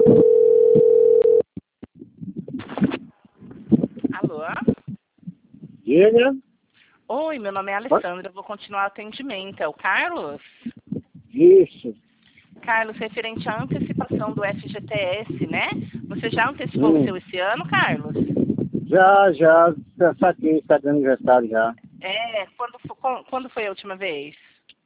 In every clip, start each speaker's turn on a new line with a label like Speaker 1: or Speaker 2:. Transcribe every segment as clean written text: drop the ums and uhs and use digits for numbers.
Speaker 1: Alô?
Speaker 2: Diga.
Speaker 1: Oi, meu nome é Alessandra, eu vou continuar o atendimento. É o Carlos?
Speaker 2: Isso.
Speaker 1: Carlos, referente à antecipação do FGTS, né? Você já antecipou o seu esse ano, Carlos?
Speaker 2: Já saquei, está de aniversário já.
Speaker 1: É, quando foi a última vez?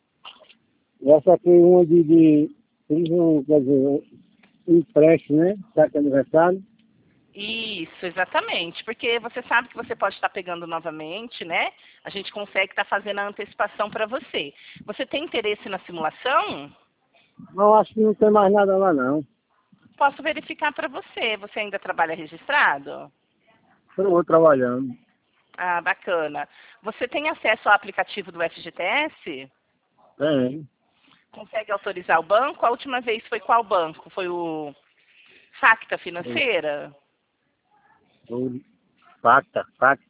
Speaker 2: Já saquei uma fiz quer dizer, um empréstimo, né? Saque aniversário.
Speaker 1: Isso, exatamente, porque você sabe que você pode estar pegando novamente, né? A gente consegue estar fazendo a antecipação para você. Você tem interesse na simulação?
Speaker 2: Não, acho que não tem mais nada lá, não.
Speaker 1: Posso verificar para você. Você ainda trabalha registrado?
Speaker 2: Estou trabalhando.
Speaker 1: Ah, bacana. Você tem acesso ao aplicativo do FGTS?
Speaker 2: Tem.
Speaker 1: Consegue autorizar o banco? A última vez foi qual banco? Foi o Facta Financeira?
Speaker 2: O Pacta.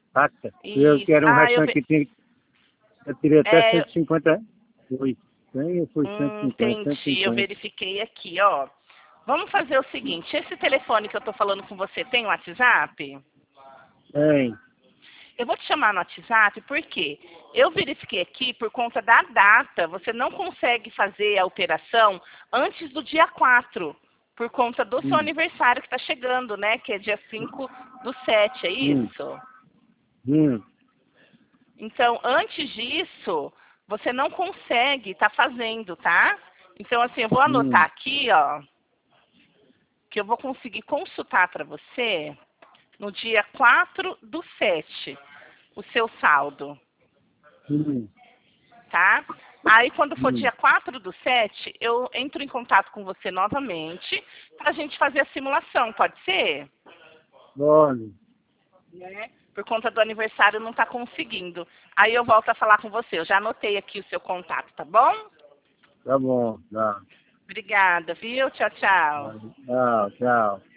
Speaker 2: Eu
Speaker 1: Isso.
Speaker 2: quero um
Speaker 1: Ah,
Speaker 2: restante que tinha. Eu tirei até
Speaker 1: é,
Speaker 2: 150. Foi. Tem, foi 150,
Speaker 1: entendi. Eu
Speaker 2: 150.
Speaker 1: verifiquei aqui, ó. Vamos fazer o seguinte. Esse telefone que eu tô falando com você tem WhatsApp?
Speaker 2: Tem.
Speaker 1: Eu vou te chamar no WhatsApp porque eu verifiquei aqui por conta da data. Você não consegue fazer a operação antes do dia 4, por conta do seu aniversário que está chegando, né? Que é dia 5/7, é
Speaker 2: Hum.
Speaker 1: isso?
Speaker 2: Hum.
Speaker 1: Então, antes disso, você não consegue estar fazendo, tá? Então, assim, eu vou anotar
Speaker 2: Hum.
Speaker 1: aqui, ó, que eu vou conseguir consultar para você no dia 4/7 o seu saldo.
Speaker 2: Hum.
Speaker 1: Tá? Aí, quando for
Speaker 2: Hum.
Speaker 1: dia 4/7, eu entro em contato com você novamente para a gente fazer a simulação, pode ser?
Speaker 2: Olha.
Speaker 1: Né? Por conta do aniversário não está conseguindo. Aí eu volto a falar com você. Eu já anotei aqui o seu contato, tá bom?
Speaker 2: Tá bom. Tá.
Speaker 1: Obrigada, viu? Tchau, tchau.
Speaker 2: Tchau, tchau.